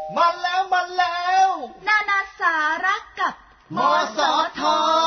มาแล้วนานาสาระกับมสท.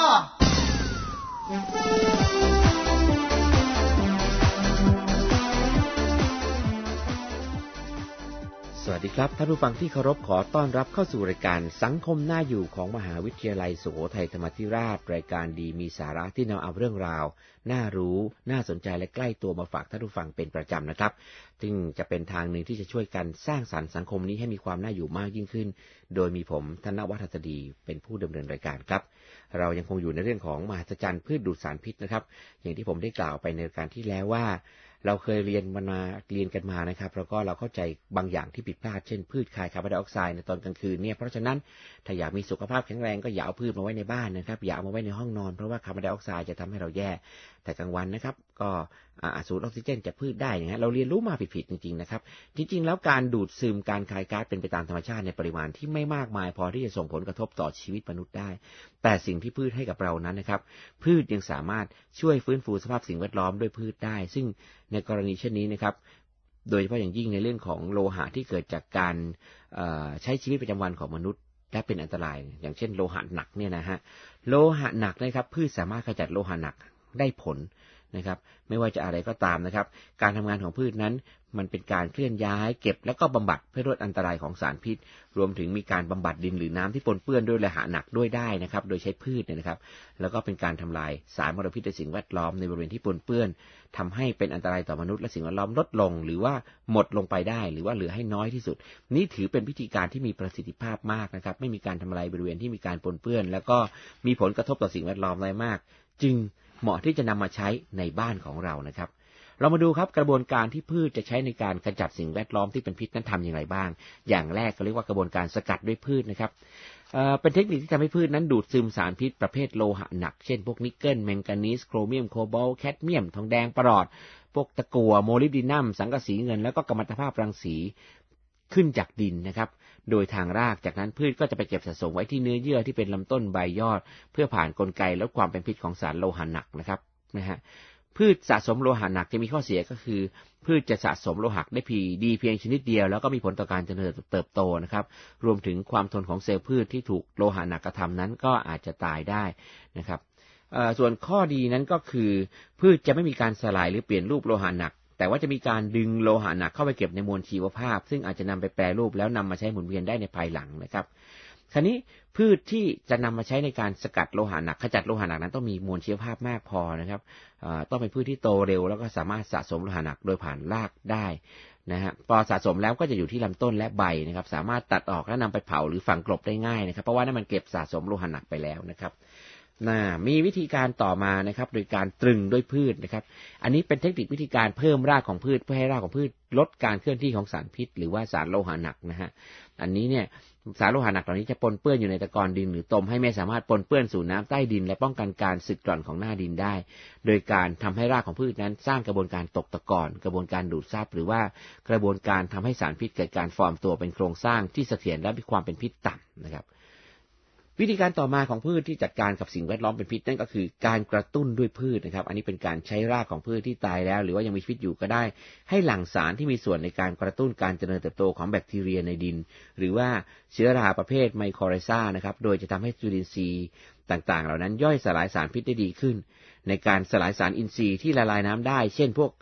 สวัสดีครับท่านผู้ฟังที่เคารพขอต้อนรับเข้าสู่รายการสังคมน่าอยู่ของมหาวิทยาลัยสุโขทัยธรรมาธิราชรายการดีมีสาระที่นำเอาเรื่องราวน่ารู้น่าสนใจและใกล้ตัวมาฝากท่านผู้ฟังเป็นประจำนะครับซึ่งจะเป็นทางหนึ่งที่จะช่วยกันสร้างสรรค์สังคมนี้ให้มีความน่าอยู่มากยิ่งขึ้นโดยมีผมธนวัฒน์ หัสดีเป็นผู้ดำเนินรายการครับเรายังคงอยู่ในเรื่องของมหัศจรรย์พืชดูดสารพิษนะครับอย่างที่ผมได้กล่าวไปในรายการที่แล้วว่าเราเคยเรียนกันมานะครับแล้วก็เราเข้าใจบางอย่างที่ผิดพลาดเช่นพืชคายคาร์บอนไดออกไซด์ในตอนกลางคืนเนี่ยเพราะฉะนั้นถ้าอยากมีสุขภาพแข็งแรงก็อย่าเอาพืชมาไว้ในบ้านนะครับอย่าเอามาไว้ในห้องนอนเพราะว่าคาร์บอนไดออกไซด์จะทำให้เราแย่แต่กลางวันนะครับก็สูดออกซิเจนจากพืชได้นะฮะเราเรียนรู้มาผิดๆจริงๆนะครับจริงๆแล้วการดูดซึมการคายก๊าซเป็นไปตามธรรมชาติในปริมาณที่ไม่มากมายพอที่จะส่งผลกระทบต่อชีวิตมนุษย์ได้แต่สิ่งที่พืชให้กับเรานั้นนะครับพืชยังสามารถช่วยฟื้นฟูสภาพสิ่งแวดล้อมด้วยพืชได้ซึ่งในกรณีเช่นนี้นะครับโดยเฉพาะอย่างยิ่งในเรื่องของโลหะที่เกิดจากการใช้ชีวิตประจำวันของมนุษย์และเป็นอันตรายอย่างเช่นโลหะหนักเนี่ยนะฮะโลหะหนักนะครับพืชสามารถขจัดโลหะหนักได้ผลนะครับไม่ว่าจะอะไรก็ตามนะครับการทำงานของพืชนั้นมันเป็นการเคลื่อนย้ายเก็บแล้วก็บำบัดเพื่อลดอันตรายของสารพิษรวมถึงมีการบำบัดดินหรือน้ำที่ปนเปื้อนด้วยโลหะหนักด้วยได้นะครับโดยใช้พืชเนี่ยนะครับแล้วก็เป็นการทำลายสารมลพิษในสิ่งแวดล้อมในบริเวณที่ปนเปื้อนทำให้เป็นอันตรายต่อมนุษย์และสิ่งแวดล้อมลดลงหรือว่าหมดลงไปได้หรือว่าเหลือให้น้อยที่สุดนี่ถือเป็นวิธีการที่มีประสิทธิภาพมากนะครับไม่มีการทำลายบริเวณที่มีการปนเปื้อนแล้วก็มีผลกระทบต่อสิ่งแวดล้อมน้อยมากจึงเหมาะที่จะนำมาใช้ในบ้านของเรานะครับเรามาดูครับกระบวนการที่พืชจะใช้ในการขจัดสิ่งแวดล้อมที่เป็นพิษนั้นทำอย่างไรบ้างอย่างแรกก็เรียกว่ากระบวนการสกัดด้วยพืชนะครับเป็นเทคนิคที่ทำให้พืชนั้นดูดซึมสารพิษประเภทโลหะหนักเช่นพวกนิกเกิลแมงกานีสโครเมียมโคบอลต์แคดเมียมทองแดงปรอดพวกตะกั่วโมลิบดีนัมสังกะสีเงินแล้วก็กัมมันตภาพรังสีขึ้นจากดินนะครับโดยทางรากจากนั้นพืชก็จะไปเก็บสะสมไว้ที่เนื้อเยื่อที่เป็นลำต้นใบยอดเพื่อผ่านกลไกลดความเป็นพิษของสารโลหะหนักนะครับพืชสะสมโลหะหนักจะมีข้อเสียก็คือพืชจะสะสมโลหะได้ดีเพียงชนิดเดียวแล้วก็มีผลต่อการเจริญเติบโตนะครับรวมถึงความทนของเซลล์พืชที่ถูกโลหะหนักกระทำนั้นก็อาจจะตายได้นะครับส่วนข้อดีนั้นก็คือพืชจะไม่มีการสลายหรือเปลี่ยนรูปโลหะหนักแต่ว่าจะมีการดึงโลหะหนักเข้าไปเก็บในมวลชีวภาพซึ่งอาจจะนำไปแปรรูปแล้วนำมาใช้หมุนเวียนได้ในภายหลังนะครับคราวนี้พืชที่จะนำมาใช้ในการสกัดโลหะหนักขจัดโลหะหนักนั้นต้องมีมวลชีวภาพมากพอนะครับต้องเป็นพืชที่โตเร็วแล้วก็สามารถสะสมโลหะหนักโดยผ่านรากได้นะฮะพอสะสมแล้วก็จะอยู่ที่ลำต้นและใบนะครับสามารถตัดออกและนำไปเผาหรือฝังกลบได้ง่ายนะครับเพราะว่านั่นมันเก็บสะสมโลหะหนักไปแล้วนะครับมีวิธีการต่อมานะครับโดยการตรึงด้วยพืชนะครับอันนี้เป็นเทคนิควิธีการเพิ่มรากของพืชเพื่อให้รากของพืชลดการเคลื่อนที่ของสารพิษหรือว่าสารโลหะหนักนะฮะอันนี้เนี่ยสารโลหะหนักเหล่านี้จะปนเปื้อนอยู่ในตะกอนดินหรือตมให้ไม่สามารถปนเปื้อนสู่น้ำใต้ดินและป้องกันการสึกกร่อนของหน้าดินได้โดยการทำให้รากของพืชนั้นสร้างกระบวนการตกตะกอนกระบวนการดูดซับหรือว่ากระบวนการทำให้สารพิษเกิดการฟอร์มตัวเป็นโครงสร้างที่เสถียรและมีความเป็นพิษต่ำนะครับวิธีการต่อมาของพืชที่จัดการกับสิ่งแวดล้อมเป็นพิษนั่นก็คือการกระตุ้นด้วยพืชนะครับอันนี้เป็นการใช้รากของพืชที่ตายแล้วหรือว่ายังมีชีวิตอยู่ก็ได้ให้หลั่งสารที่มีส่วนในการกระตุ้นการเจริญเติบโตของแบคทีเรียในดินหรือว่าเชื้อราประเภทไมโครไรซานะครับโดยจะทำให้จุลินทรีย์ต่างๆเหล่านั้นย่อยสลายสารพิษได้ดีขึ้นในการสลายสารอินทรีย์ที่ละลายน้ำได้เช่นพวก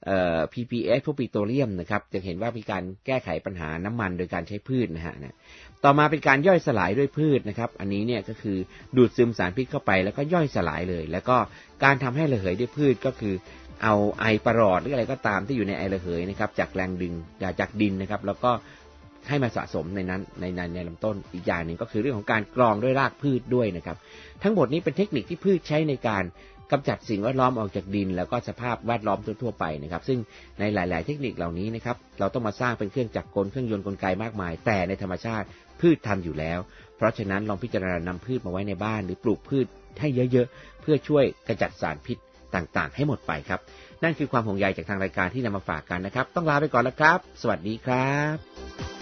PPS พวกปิโตรเลียมนะครับจะเห็นว่ามีการแก้ไขปัญหาน้ำมันโดยการใช้พืชนะฮะต่อมาเป็นการย่อยสลายด้วยพืชนะครับอันนี้เนี่ยก็คือดูดซึมสารพิษเข้าไปแล้วก็ย่อยสลายเลยแล้วก็การทำให้ระเหยด้วยพืชก็คือเอาไอปรอดหรืออะไรก็ตามที่อยู่ในไอระเหยนะครับจากแรงดึงจากดินนะครับแล้วก็ให้มาสะสมในนั้นในลำต้นอีกอย่างหนึ่งก็คือเรื่องของการกรองด้วยรากพืชด้วยนะครับทั้งหมดนี้เป็นเทคนิคที่พืชใช้ในการกำจัดสิ่งแวดล้อมออกจากดินแล้วก็สภาพแวดล้อมทั่วๆไปนะครับซึ่งในหลายๆเทคนิคเหล่านี้นะครับเราต้องมาสร้างเป็นเครื่องจักรกลเครื่องยนต์กลไกมากมายแต่ในธรรมชาติพืชทำอยู่แล้วเพราะฉะนั้นลองพิจารณานำพืชมาไว้ในบ้านหรือปลูกพืชให้เยอะๆเพื่อช่วยกำจัดสารพิษต่างๆให้หมดไปครับนั่นคือความห่วงใยจากทางรายการที่นำมาฝากกันนะครับต้องลาไปก่อนแล้วครับสวัสดีครับ